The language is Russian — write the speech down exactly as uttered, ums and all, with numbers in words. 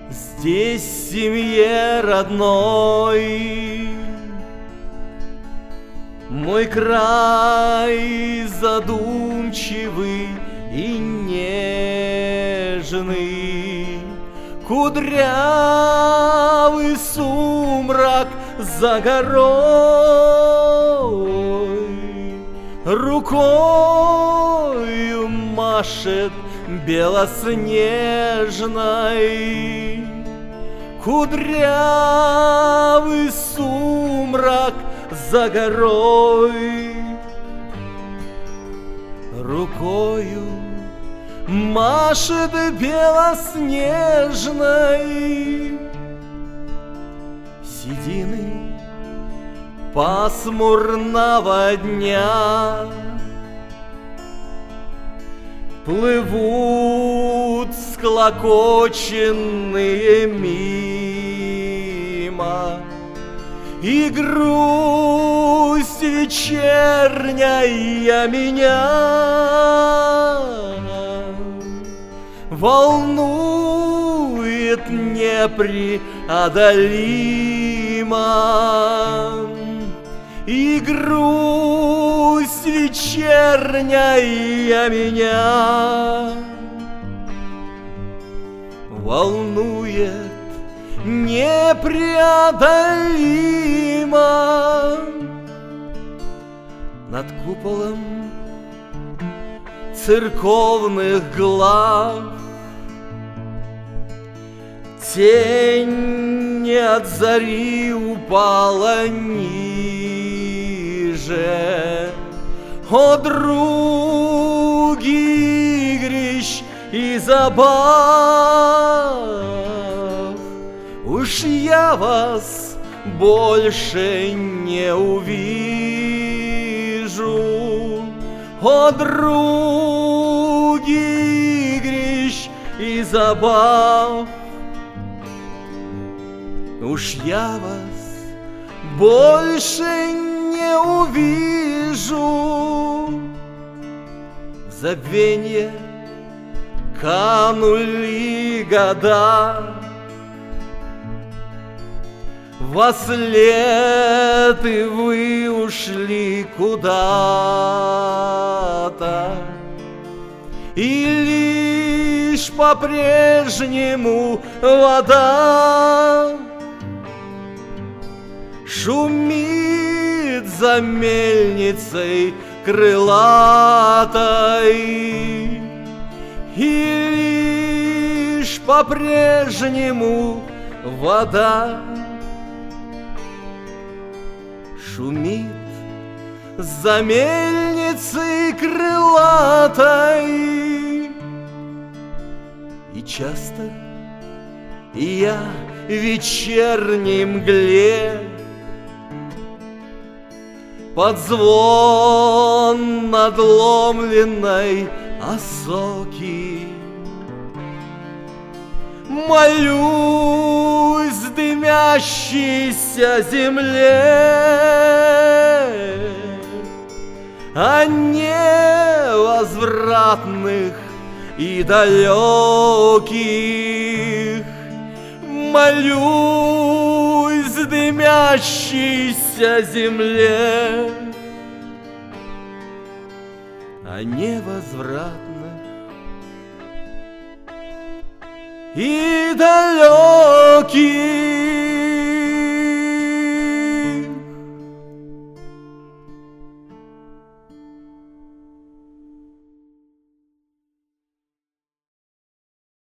здесь в семье родной. Мой край задумчивый и нежный, кудрявый сумрак за горой, рукою машет белоснежной. Кудрявый сумрак за горой, рукою машет белоснежной. Седины пасмурного дня плывут склокоченные мимо, и грусть вечерняя меня волнует непреодолимо, и грусть вечерняя меня волнует непреодолимо. Над куполом церковных глав тень не от зари упала ниже. О, други игрищ и забав, уж я вас больше не увижу. О, други игрищ и забав, уж я вас больше не увижу. В забвенье канули года, во след и вы ушли куда-то, и лишь по-прежнему вода шумит за мельницей крылатой, и лишь по-прежнему вода шумит за мельницей крылатой. И часто я в вечерней мгле под звон надломленной осоки молюсь дымящейся земле о невозвратных и далеких. Молюсь дымящейся земле о невозвратных и далеких.